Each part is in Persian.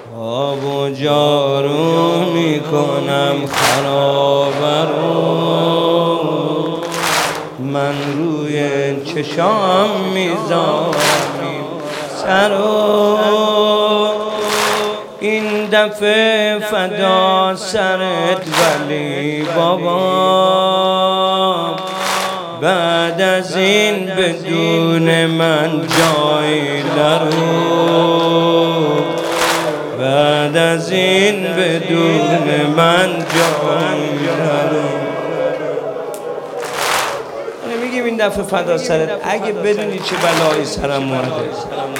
آب و جارو میکنم خرابه رو، من روی چشام میذارم سرو، این دفعه فدا سرت ولی بابا، بعد از این بدون من جایی نرو، بعد از این بدون من جایی نرو. میگیم این دفعه فدا سرت اگه بدونی چه بلایی سرم مورده.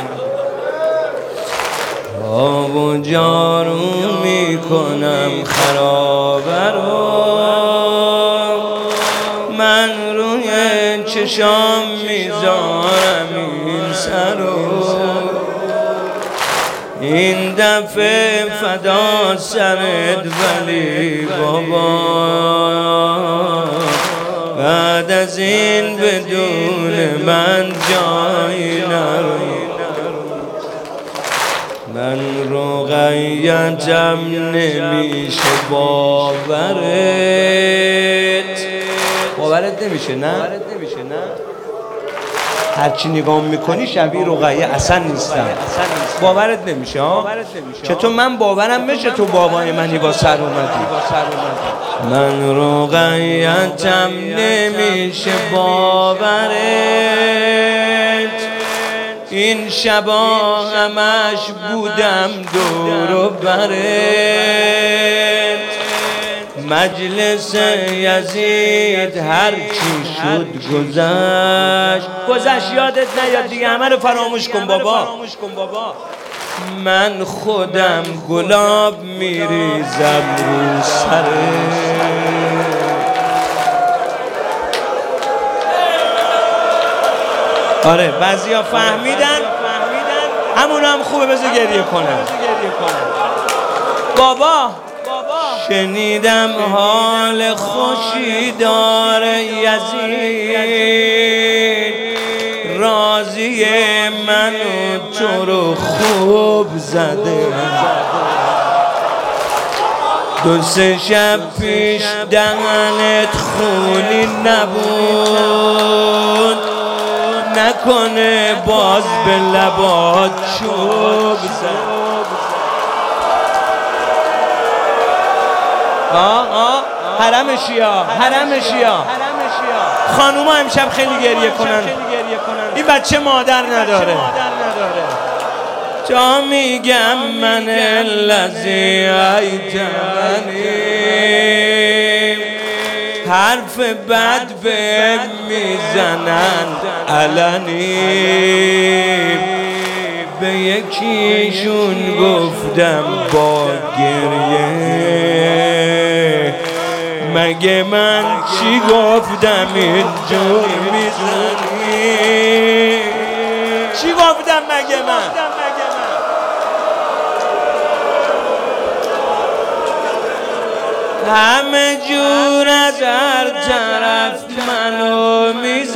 آب و جارو میکنم خرابه رو، من روی چشام میذارم این سرو، این دفعه فدا سرت ولی بابا، بعد از این بدون من جایی نرو. من رقیتم نمیشه باورت نمیشه نه؟ هرچی نگاه میکنی شبیه رقیه اصلا نیستم. باورت نمیشه ها؟ چطور من باورم بشه تو بابای منی با سر اومدی؟ من رقیتم نمیشه باورت، این شبا همش بودم دور و برت، مجلس یزید هرچی شد گذشت یادت نیاد دیگه، همه رو فراموش کن بابا. من خودم گلاب میریزم رو سرت. آره بعضیا فهمیدن همون هم خوبه، بذار گریه کنم. بابا شنیدم حال خوشی داره یزید، راضی منو تو رو خوب زده، دو سه شب پیش دهنت خونی نبود، نکنه باز به لبات چوب زد. حرم شیعه خانوما امشب خیلی گریه کنن، این بچه مادر نداره. تا میگم من الذی ایتمنی، حرف بد به میزنن علنی، به یکیشون گفتم با گریه، مگه من چی گفتم اینجور میزنی؟ چی گفتم مگه من؟ همه جور از هر طرف منو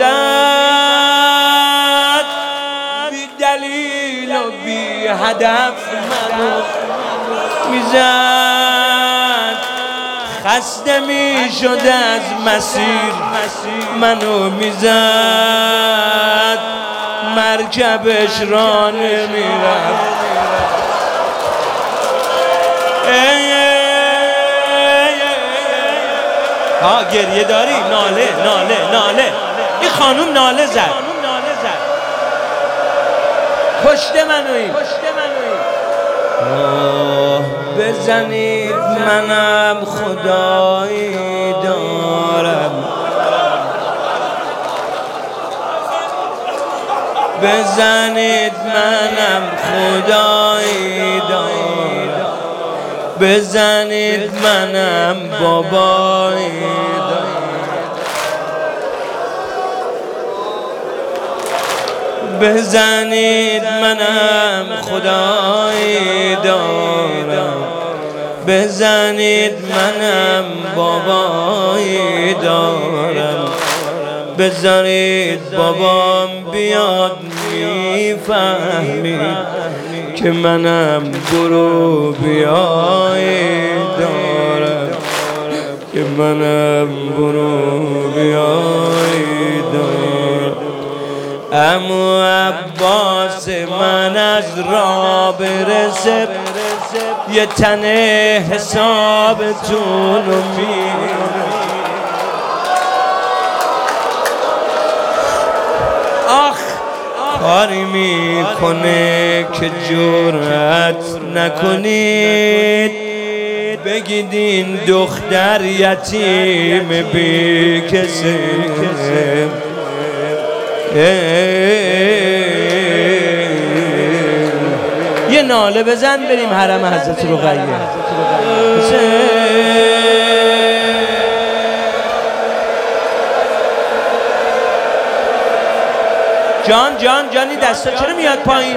میزد، بی دلیل و بی هدف منو میزد، خسته میشد از مسیر منو میزد، مرکبش را نمیرفت. گریه داری؟ ناله این خانوم ناله زد، پشت منوی بزنید منم خدایی دارم، بزنید منم خدایی دارم، بزنید منم بابایی دارم، بزنید منم خدایی دارم، بزنید منم بابایی دارم، بذارید بابام بیاد میفهمید که منم برو بیایی دارم، که منم برو بیایی دارم. امو عباس من از را برسه یه تنه حسابتون رو میرم. آخ کاری میکنه که جرأت نکنید بگید این دختر یتیم بی کسه. یه ناله بزن بریم حرم حضرت رقیه. جانی دستا چرا میاد پایین؟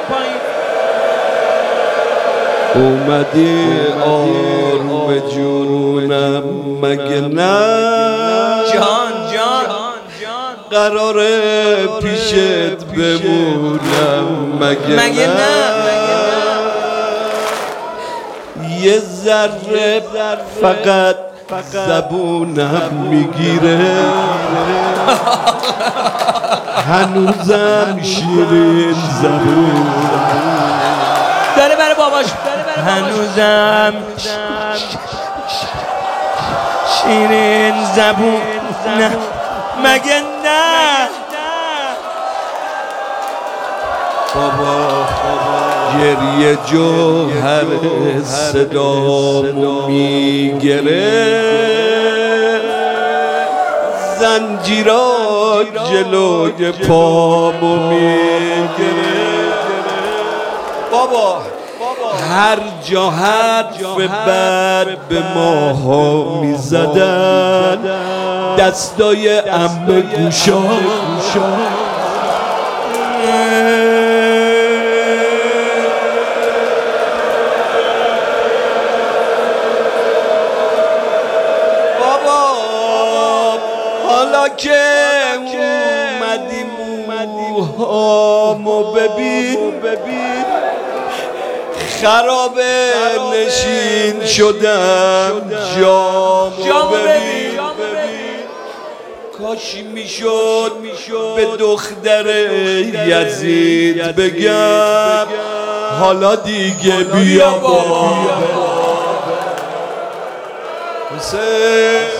اومدی آروم جونم مگه نه؟ جان قراره پیشت بمونم مگه نه؟ یه ذره فقط زبونم میگیره هنوزم شیرین زبون داره برای باباش هنوزم شیرین زبون نه مگه نه؟ بابا گریه جوهر صدامو میگره زنجیرا جلوی پامو میگره. بابا هر جا حرف بد به ماها میزدن دستای عمه گوشا بابا حالا که اومدیم موهامو ببین خرابه نشین شدم جامو ببین. کاش میشد به دختر یزید بگم حالا دیگه بیا با حسین.